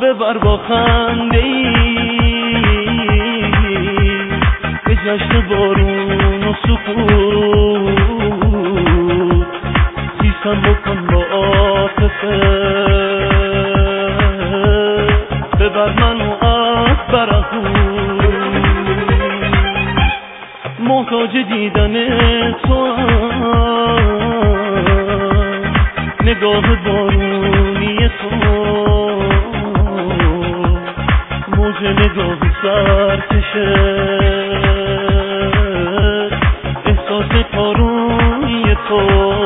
ببر با خنده ای به جشن بارون و سکوت زیستم بکن با عاطفه ببر منو از برهوت محتاج دیدن تو نگاه بارونی تو موج نگاه سرکشه احساس پارونی تو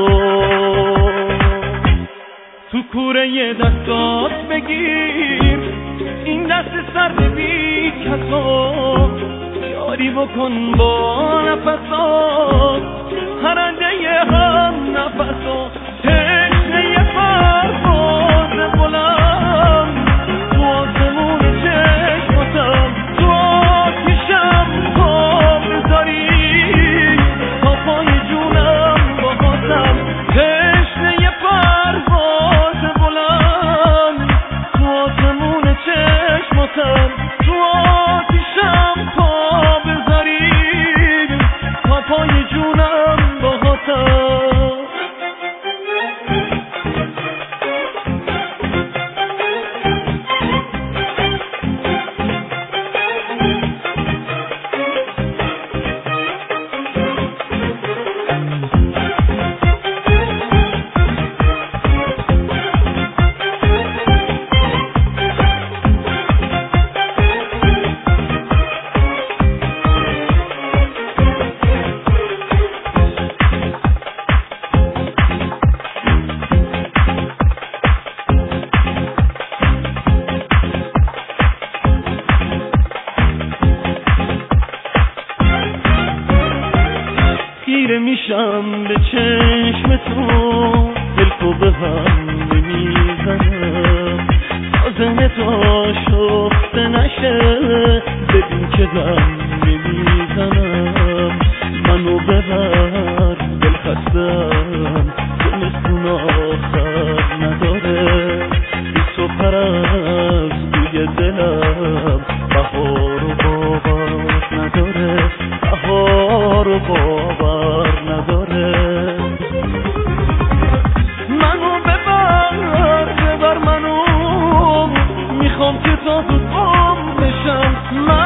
تو کوره دستات بگیر این دست سرد بی کسا یاری بکن با نفسات پرنده هم نفسات تشنه پرواز بلند تو آسمون چشماتم تو آتیشم پا بذاری تا پای جونم باهاتم تشنه پرواز بلند تو آسمون چشماتم تو آتیشم پا بذاری تا پای جونم باهاتم خیره میشم به چشم تو دلکو به هم نمیزنم آزم تا شفته نشه ببین که دم نمیزنم منو ببر دل خستم زمستون آخر نداره بی تو پرست توی دلم بهار و باور نداره بهار و باور نداره منو ببر منو میخوام که تا تو بام بشم